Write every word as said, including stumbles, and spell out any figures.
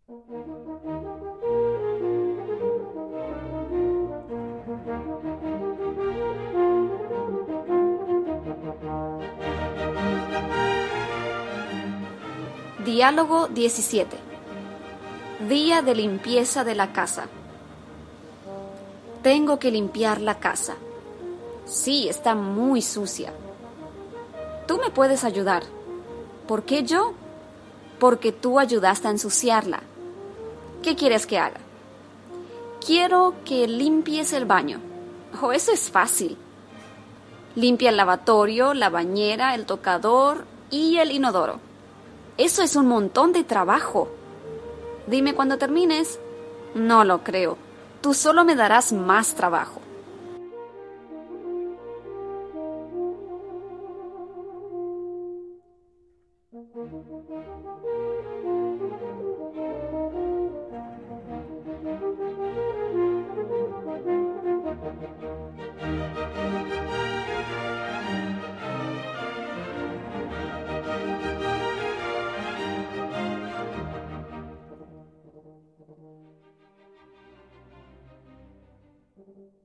Diálogo diecisiete. Día de limpieza de la casa. Tengo que limpiar la casa. Sí, está muy sucia. Tú me puedes ayudar. ¿Por qué yo? Porque tú ayudaste a ensuciarla. ¿Qué quieres que haga? Quiero que limpies el baño. Oh, eso es fácil. Limpia el lavatorio, la bañera, el tocador y el inodoro. Eso es un montón de trabajo. Dime cuando termines. No lo creo. Tú solo me darás más trabajo.